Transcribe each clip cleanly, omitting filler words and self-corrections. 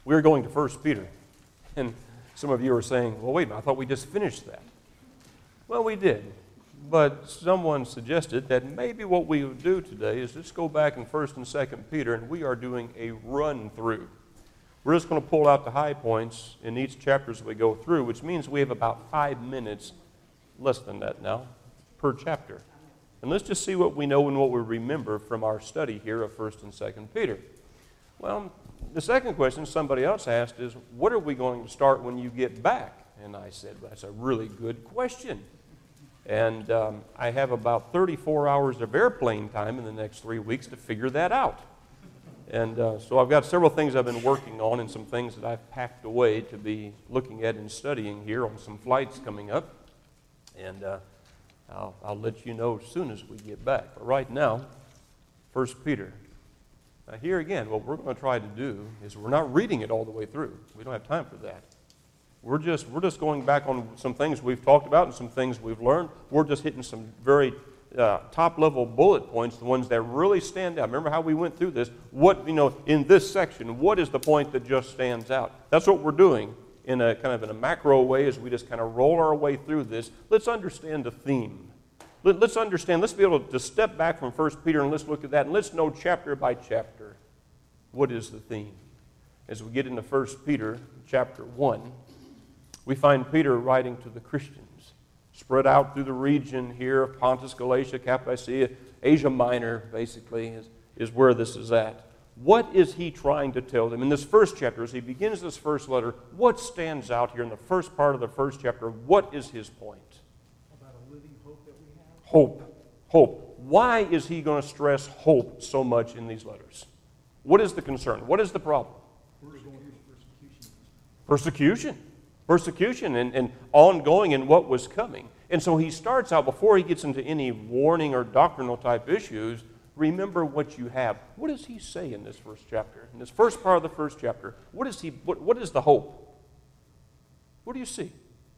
We're going to 1 Peter, and some of you are saying, well, wait a minute, I thought we just finished that. Well, we did, but someone suggested that maybe what we would do today is just go back in 1 and 2 Peter, and we are doing a run-through. We're just going to pull out the high points in each chapter as we go through, which means we have about 5 minutes, less than that now, per chapter. And let's just see what we know and what we remember from our study here of 1 and 2 Peter. Well, the second question somebody else asked is, what are we going to start when you get back? And I said, well, that's a really good question. And I have about 34 hours of airplane time in the next 3 weeks to figure that out. And so I've got several things I've been working on and some things that I've packed away to be looking at and studying here on some flights coming up. And I'll let you know as soon as we get back. But right now, 1 Peter. Now here again, what we're going to try to do is we're not reading it all the way through. We don't have time for that. We're just going back on some things we've talked about and some things we've learned. We're just hitting some very top-level bullet points, the ones that really stand out. Remember how we went through this? What, in this section, what is the point that just stands out? That's what we're doing in a kind of in a macro way as we just kind of roll our way through this. Let's understand the theme. Let's understand, let's be able to step back from 1 Peter and let's look at that and let's know chapter by chapter what is the theme. As we get into 1 Peter chapter 1, we find Peter writing to the Christians spread out through the region here of Pontus, Galatia, Cappadocia, Asia Minor, basically, is where this is at. What is he trying to tell them? In this first chapter, as he begins this first letter, what stands out here in the first part of the first chapter? What is his point? About a living hope that we have. Hope. Why is he going to stress hope so much in these letters? What is the concern? What is the problem? Persecution and ongoing and what was coming. And so he starts out, before he gets into any warning or doctrinal type issues, remember what you have. What does he say in this first chapter? In this first part of the first chapter, what is the hope? What do you see?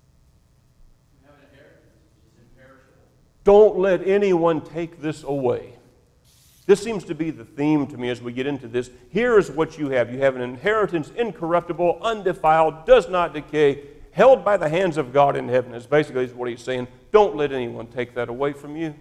We have an inheritance which is imperishable. Don't let anyone take this away. This seems to be the theme to me as we get into this. Here is what you have. You have an inheritance incorruptible, undefiled, does not decay, held by the hands of God in heaven. Is basically what he's saying. Don't let anyone take that away from you.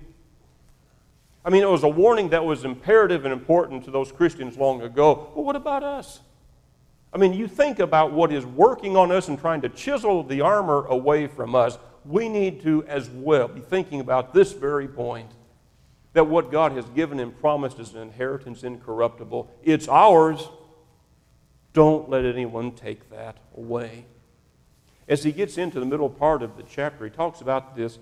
I mean, it was a warning that was imperative and important to those Christians long ago. But what about us? I mean, you think about what is working on us and trying to chisel the armor away from us. We need to as well be thinking about this very point, that what God has given and promised is an inheritance incorruptible. It's ours. Don't let anyone take that away. As he gets into the middle part of the chapter, he talks about this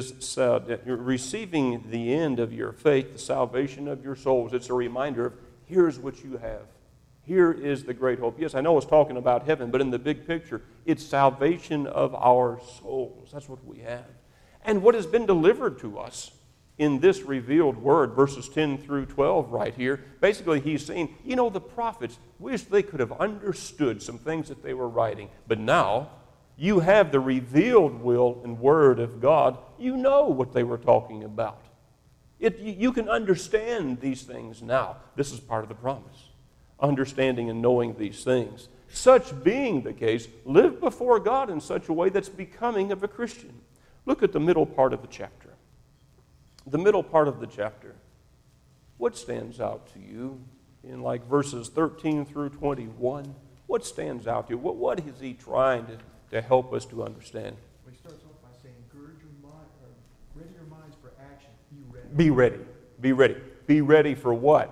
receiving the end of your faith, the salvation of your souls. It's a reminder of here's what you have. Here is the great hope. Yes, I know it's talking about heaven, but in the big picture, it's salvation of our souls. That's what we have. And what has been delivered to us in this revealed word, verses 10 through 12 right here, basically he's saying, the prophets wish they could have understood some things that they were writing, but now you have the revealed will and word of God. You know what they were talking about. You can understand these things now. This is part of the promise, understanding and knowing these things. Such being the case, live before God in such a way that's becoming of a Christian. Look at the middle part of the chapter. The middle part of the chapter, what stands out to you in like verses 13 through 21? What stands out to you? What is he trying to help us to understand? Well, he starts off by saying, gird your mind, or ready your minds for action. Be ready. Be ready. Be ready for what?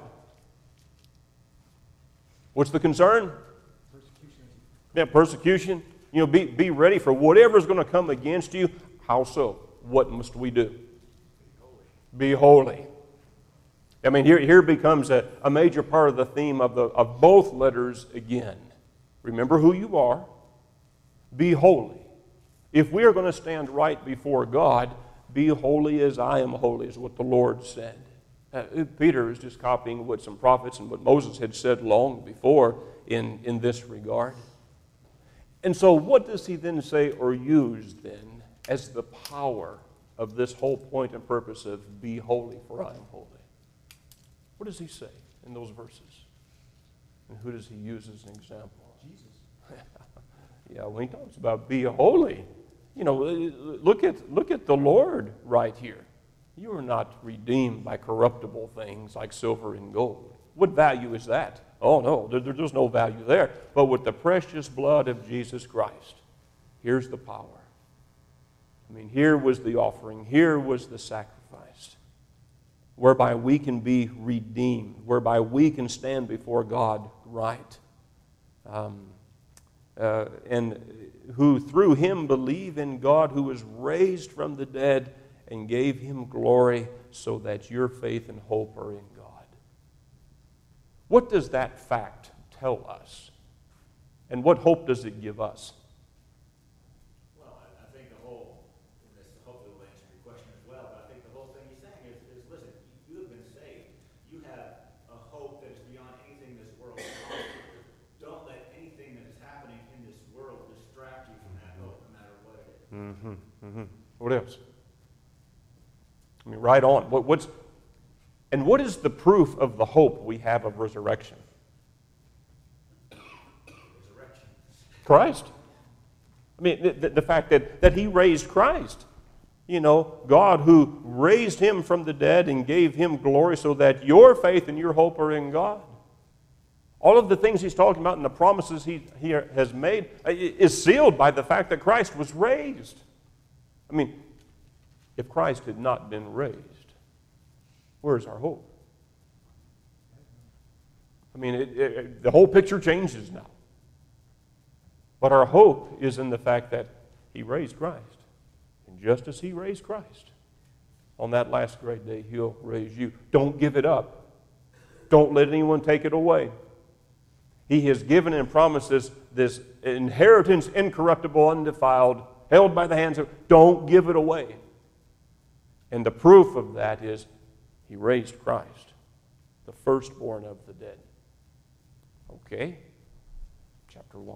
What's the concern? Persecution. Yeah, persecution. Be ready for whatever's going to come against you. How so? What must we do? Be holy. I mean, here becomes a major part of the theme of both letters again. Remember who you are. Be holy. If we are going to stand right before God, be holy as I am holy, is what the Lord said. Peter is just copying what some prophets and what Moses had said long before in this regard. And so what does he then say or use then as the power of this whole point and purpose of be holy, for I am holy? What does he say in those verses? And who does he use as an example? Jesus. Yeah, when he talks about be holy, look at the Lord right here. You are not redeemed by corruptible things like silver and gold. What value is that? Oh, no, there's no value there. But with the precious blood of Jesus Christ, here's the power. Here was the offering. Here was the sacrifice, whereby we can be redeemed, whereby we can stand before God right. And who through him believe in God, who was raised from the dead and gave him glory, so that your faith and hope are in God. What does that fact tell us? And what hope does it give us? Well, I think the whole, and this hopefully will answer your question as well, but I think the whole thing he's saying is listen, you have been saved. You have a hope that is beyond anything this world can offer. Don't let anything that is happening in this world distract you from that hope, no matter what it is. What else? Right on. What is the proof of the hope we have of resurrection? Resurrection. Christ. The fact that he raised Christ. God who raised him from the dead and gave him glory, so that your faith and your hope are in God. All of the things he's talking about and the promises he has made is sealed by the fact that Christ was raised. If Christ had not been raised, where's our hope? The whole picture changes now. But our hope is in the fact that he raised Christ. And just as he raised Christ, on that last great day, he'll raise you. Don't give it up. Don't let anyone take it away. He has given and promises this inheritance, incorruptible, undefiled, held by the hands of. Don't give it away. And the proof of that is he raised Christ, the firstborn of the dead. Okay, chapter 1.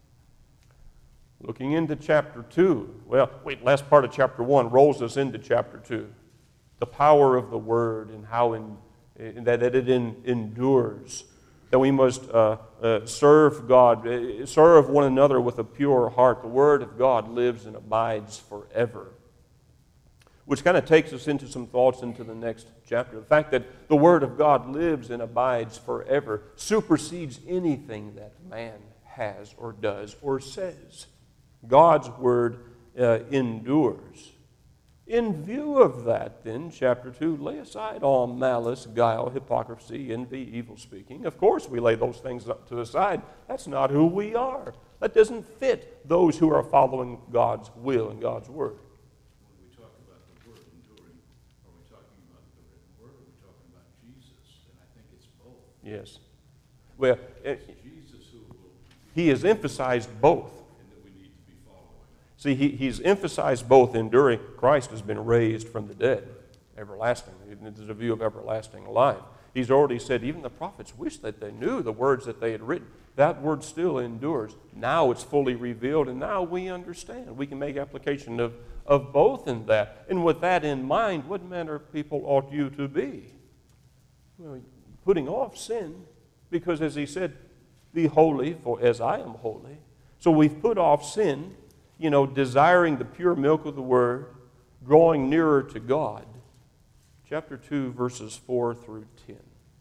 Looking into chapter 2. Last part of chapter 1 rolls us into chapter 2. The power of the Word and how that it endures. That we must serve God, serve one another with a pure heart. The Word of God lives and abides forever. Which kind of takes us into some thoughts into the next chapter. The fact that the Word of God lives and abides forever supersedes anything that man has or does or says. God's Word endures. In view of that, then, chapter 2, lay aside all malice, guile, hypocrisy, envy, evil speaking. Of course we lay those things up to the side. That's not who we are. That doesn't fit those who are following God's will and God's Word. When we talk about the Word enduring, are we talking about the written Word, or are we talking about Jesus? And I think it's both. Yes. Well, It's Jesus who will, he has emphasized both. and that we need to be following. See, he's emphasized both enduring. Christ has been raised from the dead, everlasting. There's a view of everlasting life. He's already said, even the prophets wish that they knew the words that they had written. That word still endures. Now it's fully revealed, and now we understand. We can make application of both in that. And with that in mind, what manner of people ought you to be? Well, putting off sin, because as he said, be holy, for as I am holy. So we've put off sin, desiring the pure milk of the Word, drawing nearer to God. Chapter 2, verses 4 through 10.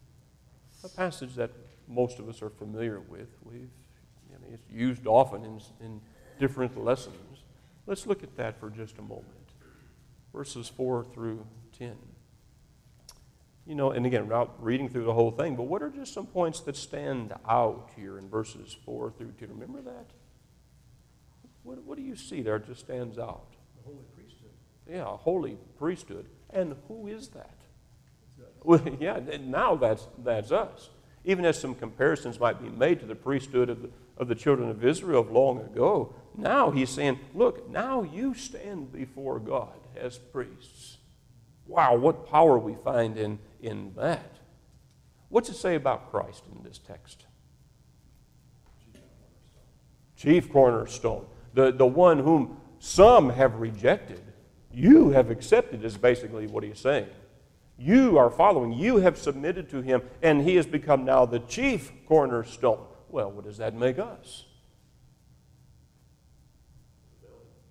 A passage that most of us are familiar with. It's used often in different lessons. Let's look at that for just a moment. Verses 4 through 10. And again, without reading through the whole thing, but what are just some points that stand out here in verses 4 through 10? Remember that? What do you see there just stands out? The holy priesthood. Yeah, a holy priesthood. And who is that? Well, yeah, now that's us. Even as some comparisons might be made to the priesthood of the children of Israel of long ago, now he's saying, look, now you stand before God as priests. Wow, what power we find in that. What's it say about Christ in this text? Chief cornerstone. The one whom some have rejected, you have accepted is basically what he's saying. You are following. You have submitted to him, and he has become now the chief cornerstone. Well, what does that make us?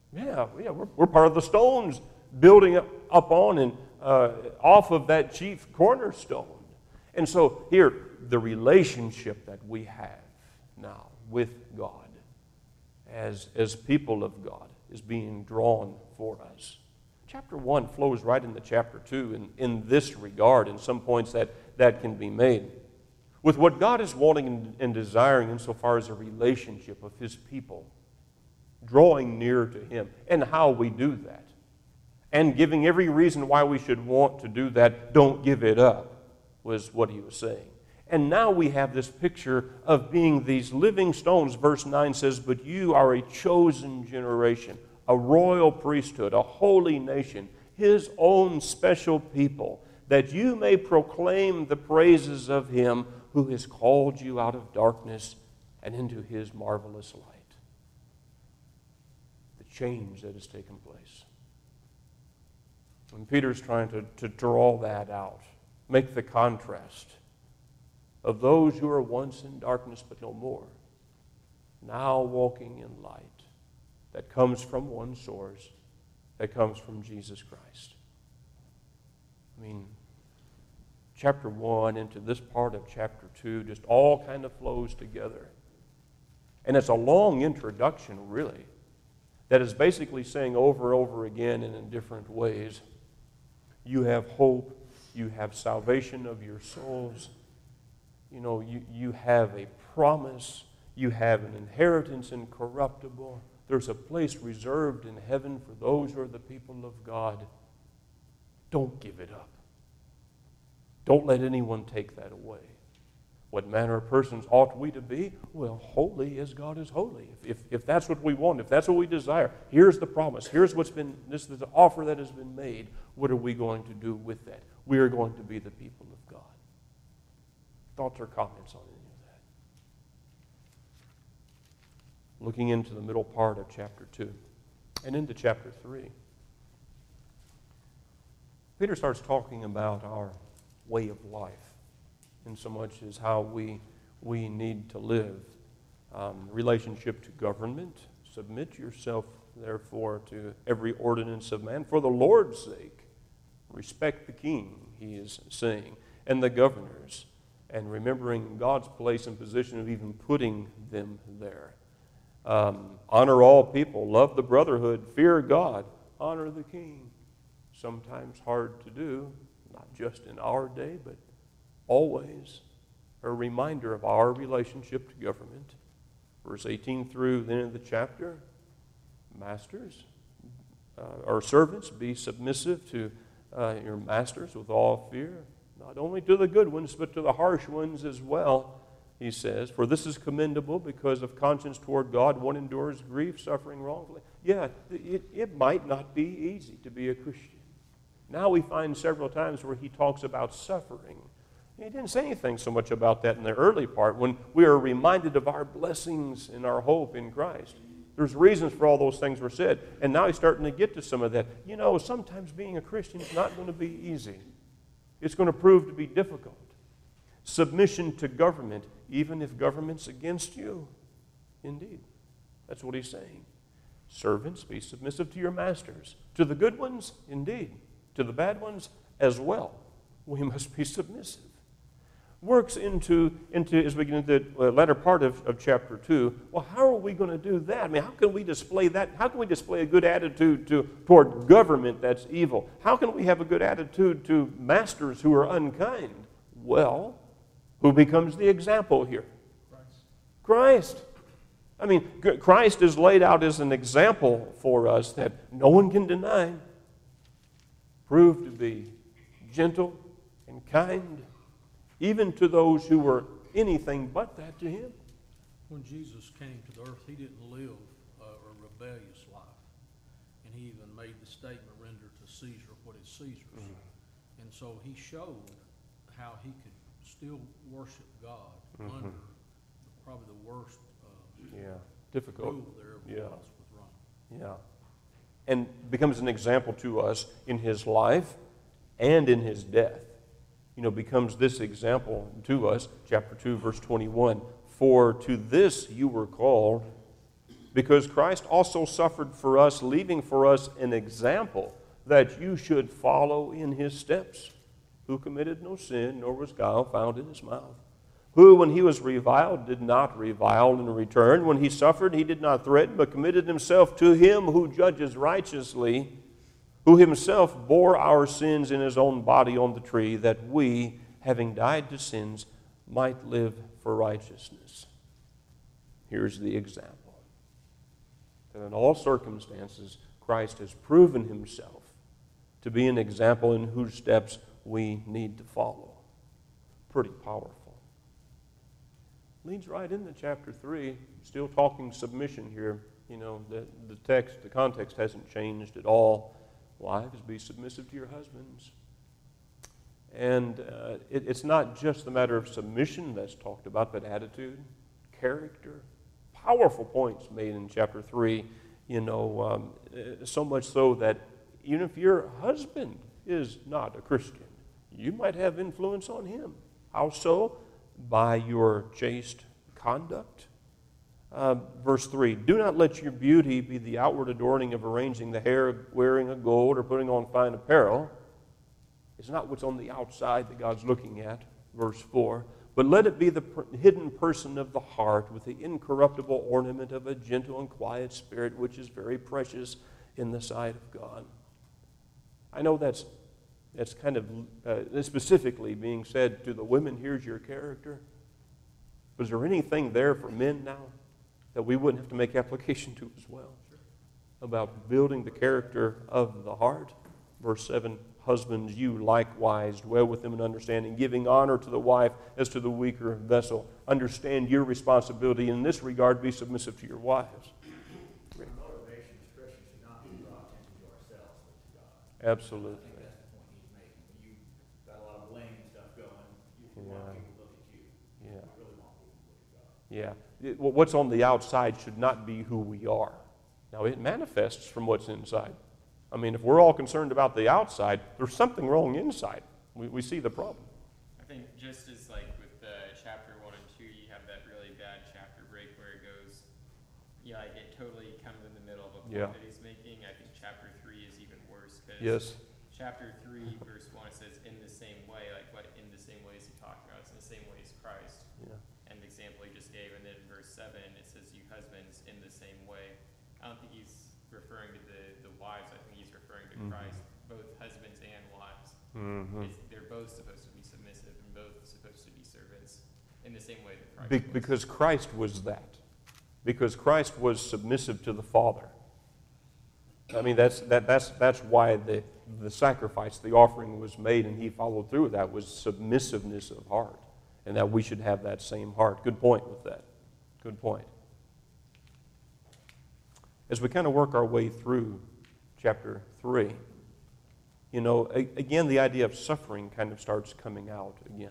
Yeah, we're part of the stones building up on and off of that chief cornerstone. And so here, the relationship that we have now with God as people of God is being drawn for us. Chapter 1 flows right into chapter 2 in this regard, in some points that can be made. With what God is wanting and desiring insofar as a relationship of His people, drawing near to Him, and how we do that, and giving every reason why we should want to do that, don't give it up, was what he was saying. And now we have this picture of being these living stones. Verse 9 says, "But you are a chosen generation, a royal priesthood, a holy nation, His own special people, that you may proclaim the praises of Him who has called you out of darkness and into His marvelous light." The change that has taken place. And Peter's trying to draw that out, make the contrast of those who were once in darkness but no more, now walking in light that comes from one source, that comes from Jesus Christ. I mean, chapter 1 into this part of chapter 2 just all kind of flows together. And it's a long introduction, really, that is basically saying over and over again and in different ways, you have hope, you have salvation of your souls, you have a promise, you have an inheritance incorruptible, there's a place reserved in heaven for those who are the people of God. Don't give it up. Don't let anyone take that away. What manner of persons ought we to be? Well, holy as God is holy. If that's what we want, if that's what we desire, here's the promise. Here's this is the offer that has been made. What are we going to do with that? We are going to be the people of God. Thoughts or comments on any of that? Looking into the middle part of chapter 2 and into chapter 3, Peter starts talking about our way of life, in so much as how we need to live. Relationship to government. Submit yourself, therefore, to every ordinance of man for the Lord's sake. Respect the king, he is saying, and the governors, and remembering God's place and position of even putting them there. Honor all people, love the brotherhood, fear God, honor the king. Sometimes hard to do, not just in our day, but always a reminder of our relationship to government. Verse 18 through the end of the chapter, masters, or servants, be submissive to your masters with all fear, not only to the good ones, but to the harsh ones as well, he says. For this is commendable, because of conscience toward God, one endures grief, suffering wrongfully. Yeah, it might not be easy to be a Christian. Now we find several times where he talks about suffering. He didn't say anything so much about that in the early part, when we are reminded of our blessings and our hope in Christ. There's reasons for all those things were said. And now he's starting to get to some of that. Sometimes being a Christian is not going to be easy. It's going to prove to be difficult. Submission to government, even if government's against you. Indeed. That's what he's saying. Servants, be submissive to your masters. To the good ones, indeed. To the bad ones as well. We must be submissive. Works into as we get into the latter part of chapter 2, well, how are we going to do that? I mean, how can we display that? How can we display a good attitude toward government that's evil? How can we have a good attitude to masters who are unkind? Well, who becomes the example here? Christ. I mean, Christ is laid out as an example for us that no one can deny. Proved to be gentle and kind, even to those who were anything but that to him. When Jesus came to the earth, he didn't live a rebellious life. And he even made the statement, render to Caesar what is Caesar's. Mm-hmm. And so he showed how he could still worship God under probably the worst difficult rule there ever was with Rome. Yeah. And becomes an example to us in his life and in his death. Becomes this example to us, chapter 2, verse 21. For to this you were called, because Christ also suffered for us, leaving for us an example that you should follow in his steps, who committed no sin, nor was guile found in his mouth, who, when he was reviled, did not revile in return. When he suffered, he did not threaten, but committed himself to him who judges righteously, who himself bore our sins in his own body on the tree, that we, having died to sins, might live for righteousness. Here's the example. That in all circumstances, Christ has proven himself to be an example in whose steps we need to follow. Pretty powerful. Leads right into chapter 3, still talking submission here. You know, the context hasn't changed at all. Wives, be submissive to your husbands. And it's not just the matter of submission that's talked about, but attitude, character. Powerful points made in chapter 3, so much so that even if your husband is not a Christian, you might have influence on him. How so? By your chaste conduct. Verse 3, do not let your beauty be the outward adorning of arranging the hair, wearing of gold, or putting on fine apparel. It's not what's on the outside that God's looking at. Verse 4, but let it be the hidden person of the heart with the incorruptible ornament of a gentle and quiet spirit, which is very precious in the sight of God. I know that's kind of specifically being said to the women, here's your character. But is there anything there for men now that we wouldn't have to make application to as well? About building the character of the heart. Verse 7, husbands, you likewise dwell with them in understanding, giving honor to the wife as to the weaker vessel. Understand your responsibility in this regard, be submissive to your wives. Our motivation as Christians should not be to draw attention to ourselves, but to God. Absolutely. I think that's the point he's making. When you got a lot of blame stuff going, you want people to look at you. Yeah. You really want people to look at God. Yeah. What's on the outside should not be who we are. Now, it manifests from what's inside. I mean, if we're all concerned about the outside, there's something wrong inside. We see the problem. I think just as like with chapter 1 and 2, you have that really bad chapter break where it goes, like it totally comes in the middle of a point that he's making. I think chapter 3 is even worse because chapter 3, verse 1, it says, in the same way, like what in the same way is he talking about? It's in the same way as Christ. Yeah. And the example he just gave, and then in verse 7, it says, you husbands in the same way. I don't think he's referring to the wives. I think he's referring to Christ, both husbands and wives. They're both supposed to be submissive and both supposed to be servants in the same way that Christ was. Because Christ was that. Because Christ was submissive to the Father. I mean, that's why the sacrifice, the offering was made, and he followed through with that, was submissiveness of heart. And that we should have that same heart. Good point with that. Good point. As we kind of work our way through chapter 3, again, the idea of suffering kind of starts coming out again.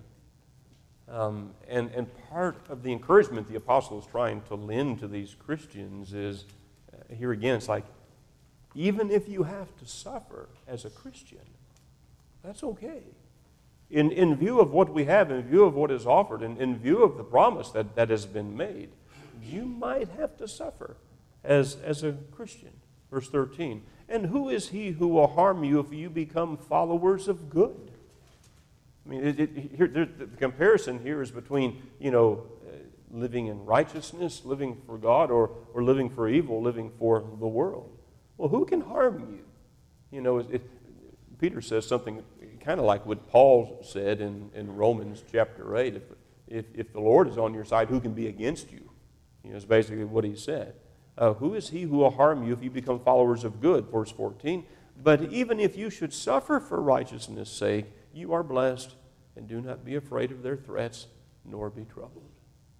And part of the encouragement the apostle is trying to lend to these Christians is, here again, it's like, even if you have to suffer as a Christian, that's okay. In view of what we have, in view of what is offered, and in view of the promise that has been made, you might have to suffer as a Christian. Verse 13, and who is he who will harm you if you become followers of good? I mean, the comparison here is between, living in righteousness, living for God, or living for evil, living for the world. Well, who can harm you? Peter says something kind of like what Paul said in Romans chapter 8. If the Lord is on your side, who can be against you? Is basically what he said. Who is he who will harm you if you become followers of good? Verse 14. But even if you should suffer for righteousness' sake, you are blessed, and do not be afraid of their threats, nor be troubled.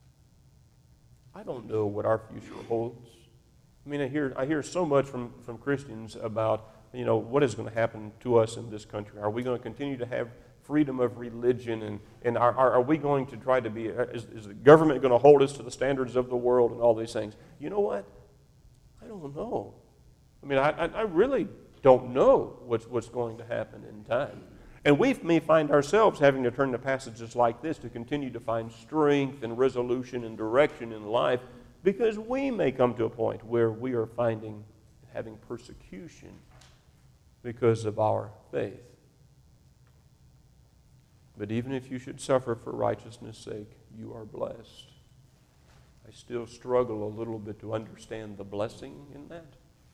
I don't know what our future holds. I mean, I hear so much from Christians about, what is going to happen to us in this country. Are we going to continue to have freedom of religion, and are we going to try to be, is the government going to hold us to the standards of the world and all these things? You know what? I don't know. I mean, I really don't know what's going to happen in time. And we may find ourselves having to turn to passages like this to continue to find strength and resolution and direction in life because we may come to a point where we are having persecution because of our faith. But even if you should suffer for righteousness' sake, you are blessed. I still struggle a little bit to understand the blessing in that.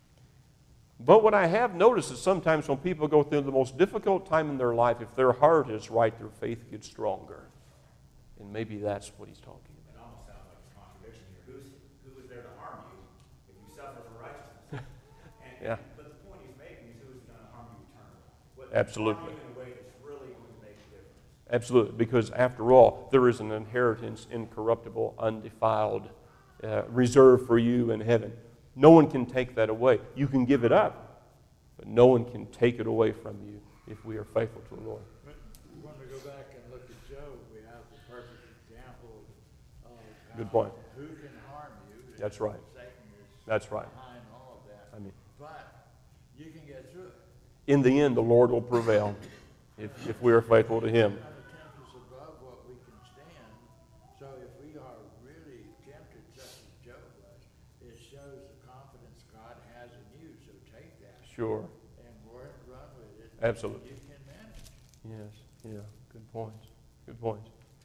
But what I have noticed is sometimes when people go through the most difficult time in their life, if their heart is right, their faith gets stronger. And maybe that's what he's talking about. It almost sounds like a contradiction here. Who is there to harm you if you suffer for righteousness? Yeah. But the point he's making is who is going to harm you eternally? Absolutely. Harm you in a way that's really going to make a difference. Absolutely, because after all, there is an inheritance, incorruptible, undefiled, reserved for you in heaven. No one can take that away. You can give it up, but no one can take it away from you if we are faithful to the Lord. When we go back and look at Job, we have the perfect example of Good point. who can harm you. That's right. Satan is That's right. behind all of that. I mean, But you can get through it. in the end, the Lord will prevail if we are faithful to Him. None of tempt us above what we can stand. So if we are really tempted, such as Job was, it shows the confidence God has in you. So take that Sure. and run with it. Absolutely. You can manage. Yes. Yeah. Good point. Good point.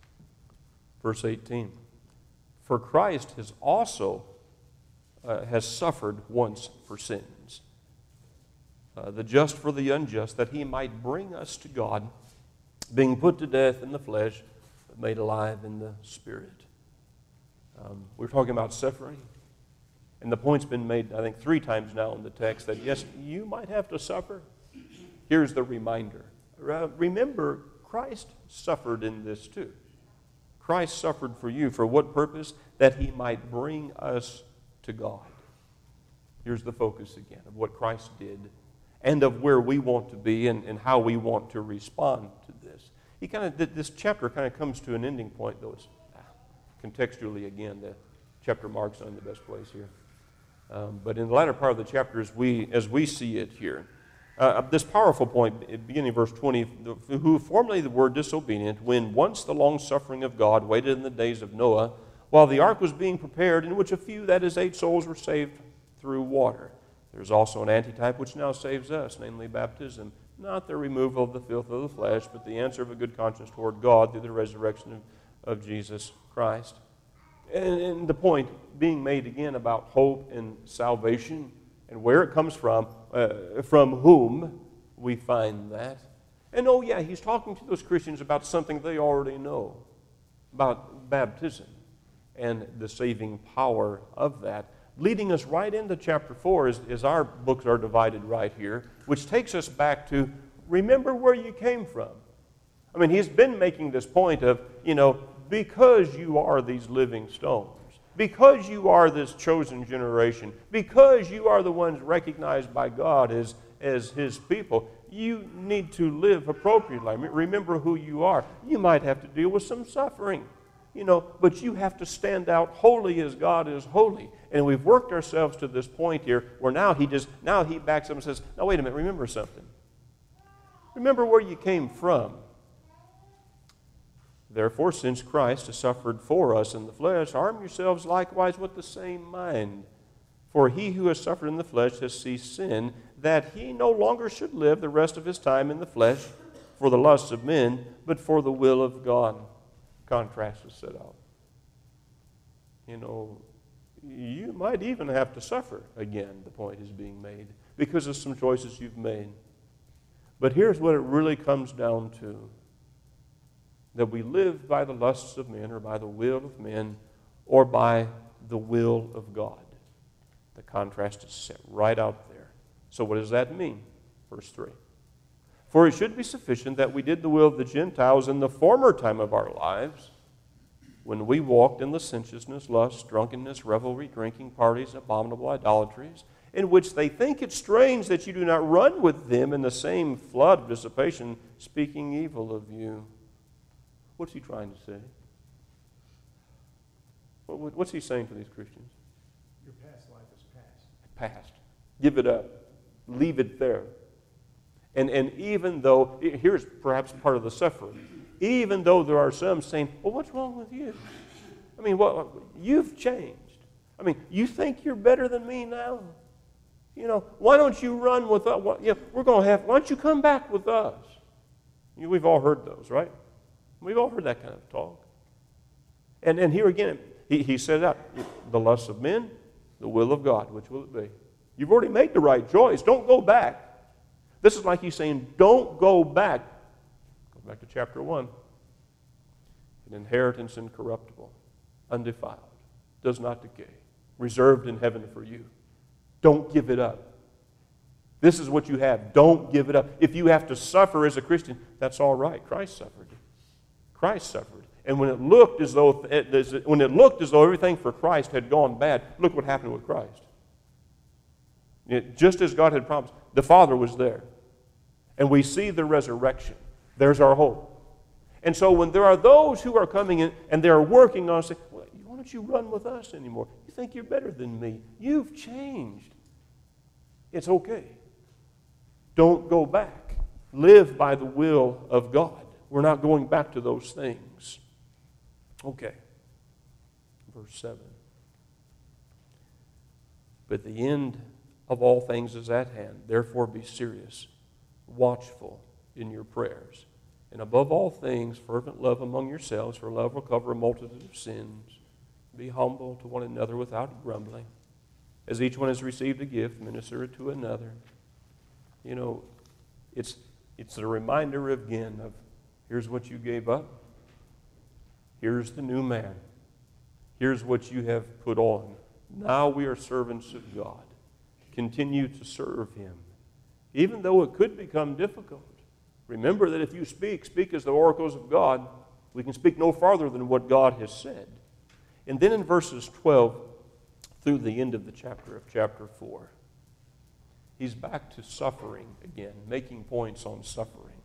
Verse 18. For Christ has also has suffered once for sins, the just for the unjust, that He might bring us to God, being put to death in the flesh, but made alive in the Spirit. We're talking about suffering. And the point's been made, I think, 3 times now in the text that, yes, you might have to suffer. Here's the reminder. Remember, Christ suffered in this too. Christ suffered for you. For what purpose? That He might bring us to God. Here's the focus again of what Christ did and of where we want to be and how we want to respond to this. This chapter kind of comes to an ending point, though it's contextually, again, the chapter marks on the best place here. But in the latter part of the chapter, as we see it here, this powerful point, beginning of verse 20, who formerly were disobedient, when once the long-suffering of God waited in the days of Noah, while the ark was being prepared, in which a few, that is 8 souls, were saved through water. There's also an antitype which now saves us, namely baptism, not the removal of the filth of the flesh, but the answer of a good conscience toward God through the resurrection of Jesus Christ. And the point being made again about hope and salvation and where it comes from whom we find that. And oh yeah, he's talking to those Christians about something they already know, about baptism and the saving power of that, leading us right into chapter 4 as our books are divided right here, which takes us back to remember where you came from. I mean, he's been making this point of, because you are these living stones, because you are this chosen generation, because you are the ones recognized by God as His people, you need to live appropriately. Remember who you are. You might have to deal with some suffering, but you have to stand out holy as God is holy. And we've worked ourselves to this point here where now he backs up and says, now wait a minute, remember something. Remember where you came from. Therefore, since Christ has suffered for us in the flesh, arm yourselves likewise with the same mind. For he who has suffered in the flesh has ceased sin, that he no longer should live the rest of his time in the flesh for the lusts of men, but for the will of God. Contrast is set out. You might even have to suffer again, the point is being made, because of some choices you've made. But here's what it really comes down to. That we live by the lusts of men or by the will of men or by the will of God. The contrast is set right out there. So what does that mean? Verse 3. For it should be sufficient that we did the will of the Gentiles in the former time of our lives, when we walked in licentiousness, lust, drunkenness, revelry, drinking parties, abominable idolatries, in which they think it strange that you do not run with them in the same flood of dissipation, speaking evil of you. What's he trying to say? What's he saying to these Christians? Your past life is past. Past. Give it up. Leave it there. And even though, here's perhaps part of the suffering, even though there are some saying, well, what's wrong with you? I mean, you've changed. I mean, you think you're better than me now? Why don't you run with us? We're going to why don't you come back with us? We've all heard those, right? We've all heard that kind of talk. And here again, he said that, the lusts of men, the will of God, which will it be? You've already made the right choice. Don't go back. This is like he's saying, don't go back. Go back to chapter 1. An inheritance incorruptible, undefiled, does not decay, reserved in heaven for you. Don't give it up. This is what you have. Don't give it up. If you have to suffer as a Christian, that's all right. Christ suffered. Christ suffered. And when it looked as though everything for Christ had gone bad, look what happened with Christ. Just as God had promised, the Father was there. And we see the resurrection. There's our hope. And so when there are those who are coming in and they're working on saying, well, why don't you run with us anymore? You think you're better than me. You've changed. It's okay. Don't go back. Live by the will of God. We're not going back to those things. Okay. Verse 7. But the end of all things is at hand. Therefore be serious, watchful in your prayers. And above all things, fervent love among yourselves, for love will cover a multitude of sins. Be humble to one another without grumbling. As each one has received a gift, minister it to another. It's a reminder again of here's what you gave up. Here's the new man. Here's what you have put on. Now we are servants of God. Continue to serve Him. Even though it could become difficult. Remember that if you speak as the oracles of God. We can speak no farther than what God has said. And then in verses 12 through the end of the chapter of chapter 4, he's back to suffering again, making points on suffering.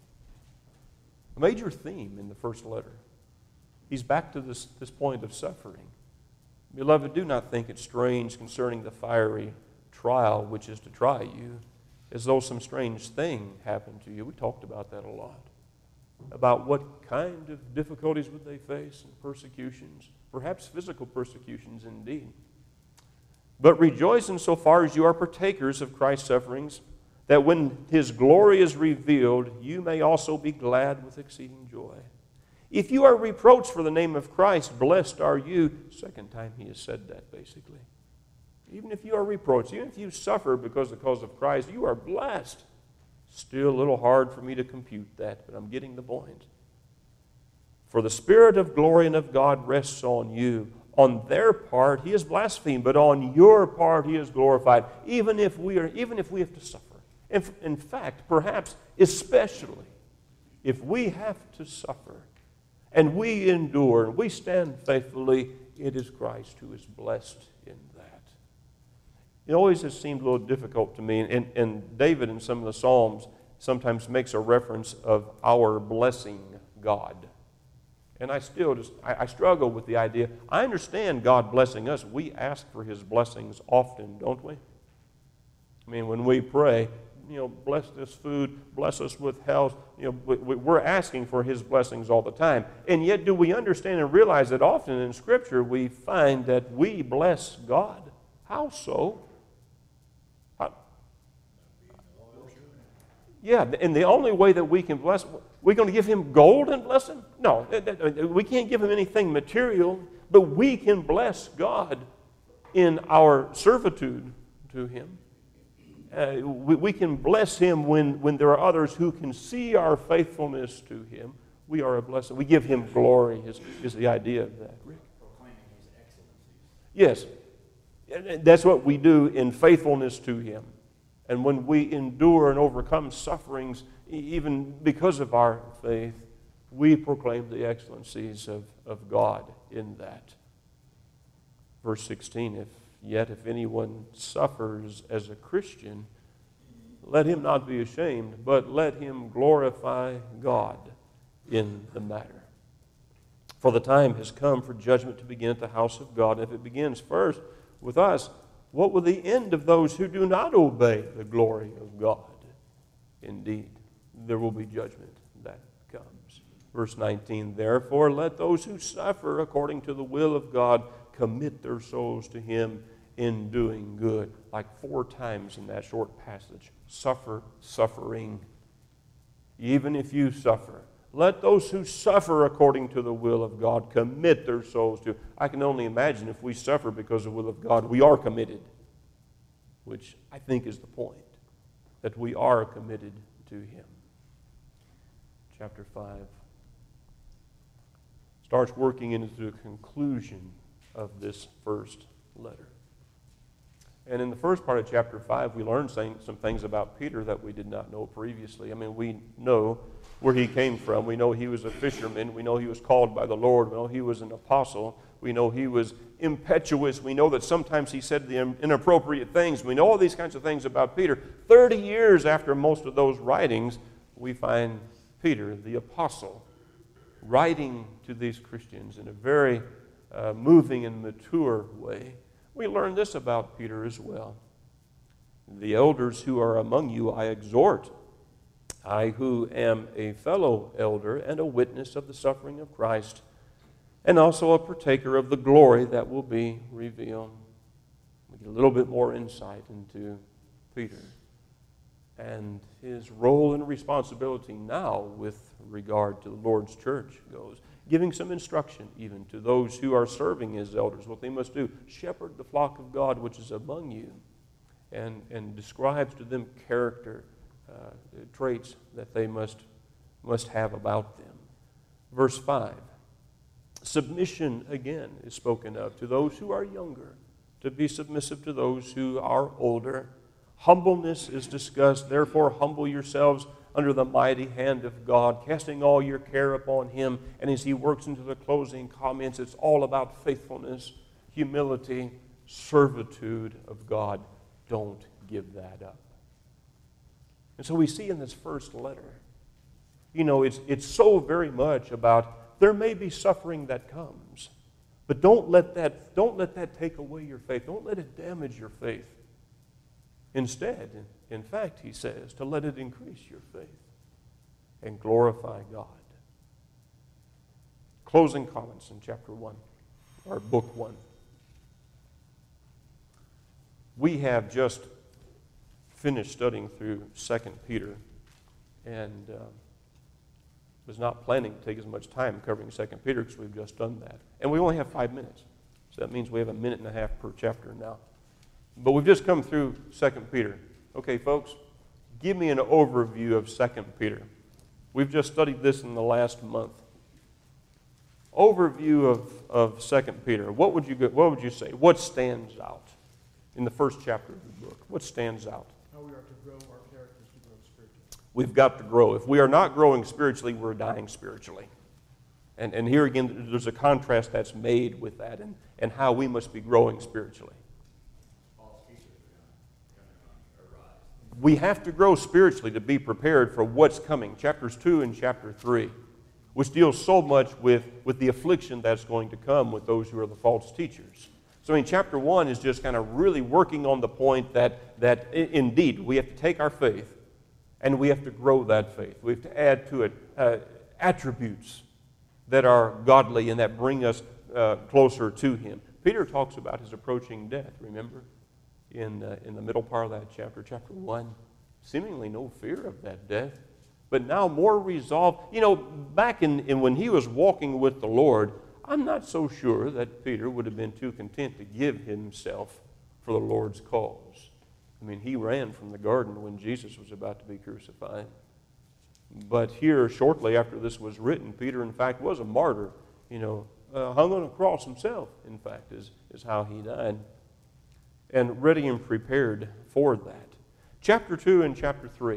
A major theme in the first letter. He's back to this point of suffering. Beloved, do not think it strange concerning the fiery trial which is to try you, as though some strange thing happened to you. We talked about that a lot. About what kind of difficulties would they face and persecutions, perhaps physical persecutions indeed. But rejoice insofar as you are partakers of Christ's sufferings, that when His glory is revealed, you may also be glad with exceeding joy. If you are reproached for the name of Christ, blessed are you. Second time he has said that, basically. Even if you are reproached, even if you suffer because of the cause of Christ, you are blessed. Still a little hard for me to compute that, but I'm getting the point. For the Spirit of glory and of God rests on you. On their part, He is blasphemed, but on your part, He is glorified. Even if we have to suffer. In fact, perhaps especially if we have to suffer and we endure and we stand faithfully, it is Christ who is blessed in that. It always has seemed a little difficult to me, and David in some of the Psalms sometimes makes a reference of our blessing God. And I struggle with the idea. I understand God blessing us. We ask for His blessings often, don't we? I mean, when we pray, bless this food, bless us with health. We're asking for His blessings all the time. And yet, do we understand and realize that often in Scripture we find that we bless God? How so? Yeah, and the only way that we can bless, we're going to give Him gold and bless Him? No, we can't give Him anything material, but we can bless God in our servitude to Him. We can bless Him when there are others who can see our faithfulness to Him. We are a blessing. We give Him glory is the idea of that, Rick. Proclaiming His excellencies. Yes. That's what we do in faithfulness to Him. And when we endure and overcome sufferings, even because of our faith, we proclaim the excellencies of God in that. Verse 16, if anyone suffers as a Christian, let him not be ashamed, but let him glorify God in the matter. For the time has come for judgment to begin at the house of God. If it begins first with us, what will the end of those who do not obey the glory of God? Indeed, there will be judgment that comes. Verse 19, therefore let those who suffer according to the will of God commit their souls to Him in doing good. Like 4 times in that short passage. Suffering. Even if you suffer, let those who suffer according to the will of God commit their souls to. I can only imagine if we suffer because of the will of God, we are committed. Which I think is the point. That we are committed to Him. Chapter 5 starts working into the conclusion of this first letter. And in the first part of chapter 5, we learned some things about Peter that we did not know previously. I mean, we know where he came from. We know he was a fisherman. We know he was called by the Lord. We know he was an apostle. We know he was impetuous. We know that sometimes he said the inappropriate things. We know all these kinds of things about Peter. 30 years after most of those writings, we find Peter, the apostle, writing to these Christians in a very moving and mature way. We learn this about Peter as well. The elders who are among you I exhort, I who am a fellow elder and a witness of the suffering of Christ, and also a partaker of the glory that will be revealed. We get a little bit more insight into Peter and his role and responsibility now with regard to the Lord's church goes. Giving some instruction even to those who are serving as elders, what they must do. Shepherd the flock of God which is among you, and describes to them character traits that they must have about them. Verse 5, submission again is spoken of to those who are younger, to be submissive to those who are older. Humbleness is discussed, therefore humble yourselves under the mighty hand of God, casting all your care upon Him. And as he works into the closing comments, it's all about faithfulness, humility, servitude of God. Don't give that up. And so we see in this first letter, it's so very much about there may be suffering that comes, but don't let that take away your faith. Don't let it damage your faith. Instead, in fact, he says, to let it increase your faith and glorify God. Closing comments in chapter 1, or book 1. We have just finished studying through 2 Peter, and was not planning to take as much time covering 2 Peter because we've just done that. And we only have 5 minutes, so that means we have 1.5 minutes per chapter now. But we've just come through 2 Peter. Okay, folks, give me an overview of 2 Peter. We've just studied this in the last month. Overview of 2 Peter. What would you say? What stands out in the first chapter of the book? What stands out? How we are to grow our characters to grow spiritually. We've got to grow. If we are not growing spiritually, we're dying spiritually. And here again, there's a contrast that's made with that and how we must be growing spiritually. We have to grow spiritually to be prepared for what's coming. Chapters 2 and chapter 3, which deals so much with the affliction that's going to come with those who are the false teachers. So chapter 1 is just kind of really working on the point that indeed we have to take our faith and we have to grow that faith. We have to add to it attributes that are godly and that bring us closer to Him. Peter talks about his approaching death, remember? In the middle part of that chapter 1, seemingly no fear of that death, but now more resolve. Back in when he was walking with the Lord, I'm not so sure that Peter would have been too content to give himself for the Lord's cause. He ran from the garden when Jesus was about to be crucified. But here, shortly after this was written, Peter, in fact, was a martyr. Hung on a cross himself, in fact, is how he died. And ready and prepared for that. Chapter 2 and chapter 3,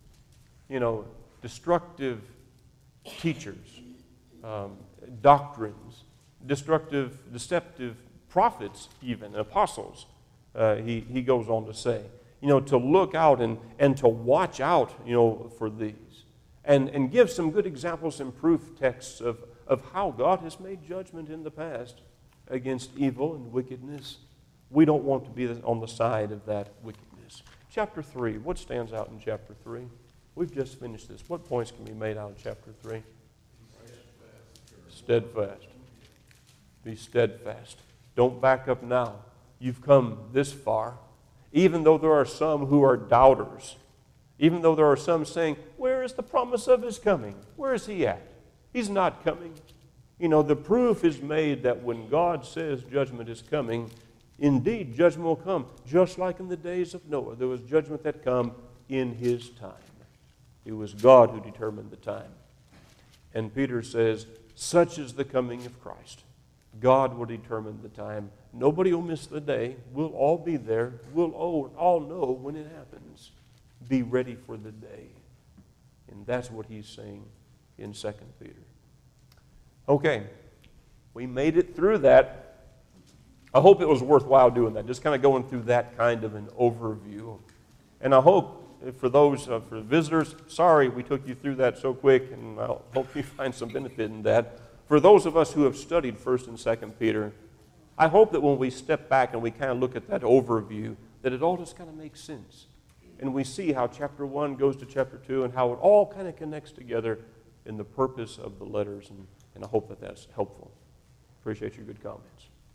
destructive teachers, doctrines, deceptive prophets even, apostles, he goes on to say. To look out and to watch out, for these. And give some good examples and proof texts of how God has made judgment in the past against evil and wickedness. We don't want to be on the side of that wickedness. Chapter 3, what stands out in chapter 3? We've just finished this. What points can be made out of chapter 3? Steadfast. Be steadfast. Don't back up now. You've come this far. Even though there are some who are doubters, even though there are some saying, where is the promise of his coming? Where is he at? He's not coming. You know, the proof is made that when God says judgment is coming, indeed judgment will come. Just like in the days of Noah, there was judgment that come in his time. It was God who determined the time. And Peter says, such is the coming of Christ. God will determine the time. Nobody will miss the day. We'll all be there. We'll all know when it happens. Be ready for the day. And that's what he's saying in 2 Peter. Okay, we made it through that. I hope it was worthwhile doing that, just kind of going through that kind of an overview. And I hope for those, for visitors, sorry we took you through that so quick, and I hope you find some benefit in that. For those of us who have studied 1 and 2 Peter, I hope that when we step back and we kind of look at that overview, that it all just kind of makes sense. And we see how chapter 1 goes to chapter 2 and how it all kind of connects together in the purpose of the letters. And I hope that that's helpful. Appreciate your good comments.